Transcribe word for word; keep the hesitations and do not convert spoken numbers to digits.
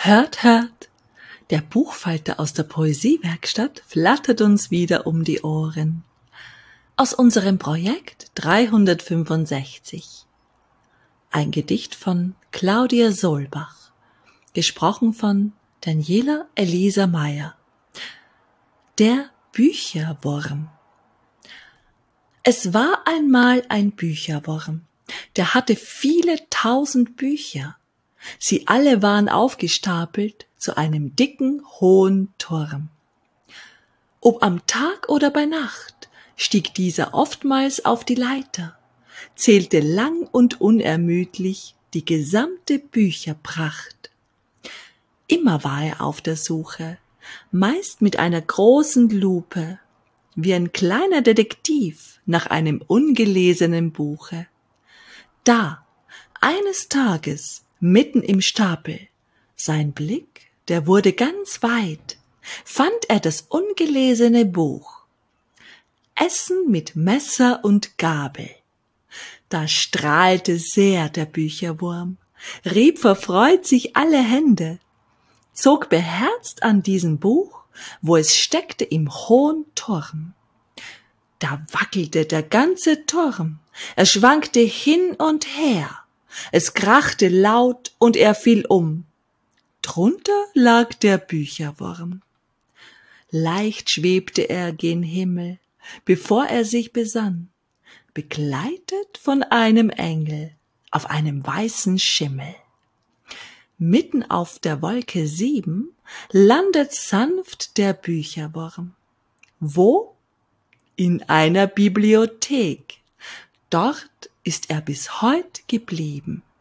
Hört, hört! Der Buchfalter aus der Poesiewerkstatt flattert uns wieder um die Ohren. Aus unserem Projekt dreihundertfünfundsechzig. Ein Gedicht von Claudia Solbach, gesprochen von Daniela Elisa Meyer. Der Bücherwurm. Es war einmal ein Bücherwurm, der hatte viele tausend Bücher. Sie alle waren aufgestapelt zu einem dicken, hohen Turm. Ob am Tag oder bei Nacht stieg dieser oftmals auf die Leiter, zählte lang und unermüdlich die gesamte Bücherpracht. Immer war er auf der Suche, meist mit einer großen Lupe, wie ein kleiner Detektiv nach einem ungelesenen Buche. Da, eines Tages, mitten im Stapel, sein Blick, der wurde ganz weit, fand er das ungelesene Buch. Essen mit Messer und Gabel. Da strahlte sehr der Bücherwurm, rieb verfreut sich alle Hände, zog beherzt an diesem Buch, wo es steckte im hohen Turm. Da wackelte der ganze Turm, er schwankte hin und her, es krachte laut und er fiel um. Drunter lag der Bücherwurm. Leicht schwebte er gen Himmel, bevor er sich besann, begleitet von einem Engel auf einem weißen Schimmel. Mitten auf der Wolke sieben landet sanft der Bücherwurm. Wo? In einer Bibliothek. Dort ist er bis heut geblieben.